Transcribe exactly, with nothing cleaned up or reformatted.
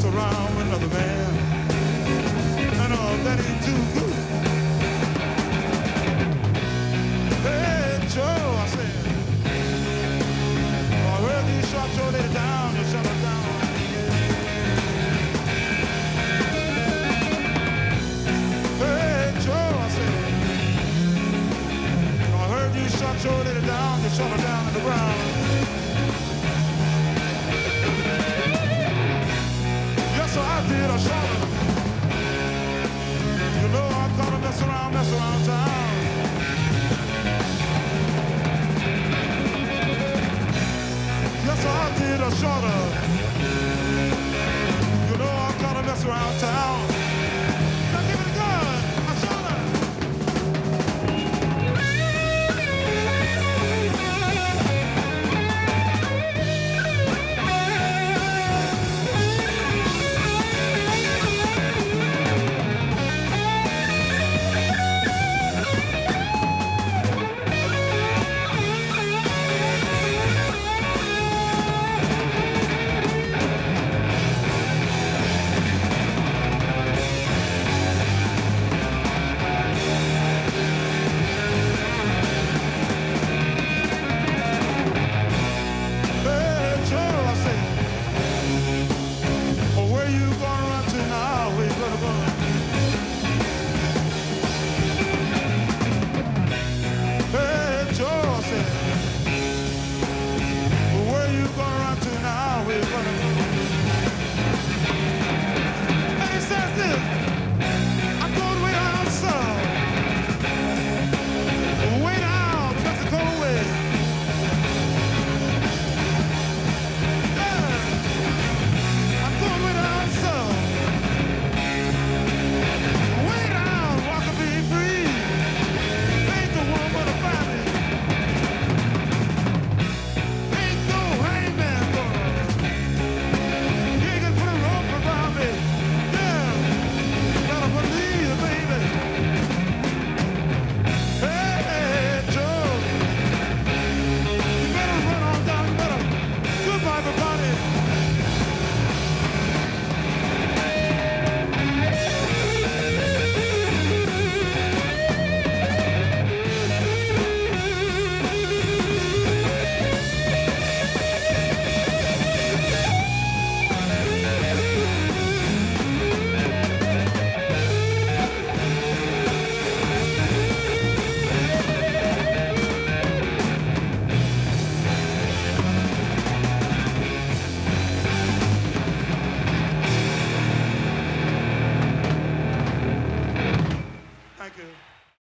mess around with another man. And uh, that ain't too good. Hey, Joe, I said, oh, I heard you shot your lady down, you shut her down. Hey, Joe, I said, oh, I heard you shot your lady down, you shut her down in the ground. Yes, I did, I shot her. You know I'm gonna mess around, mess around town. Yes, I did, I shot her. You know I'm gonna mess around town.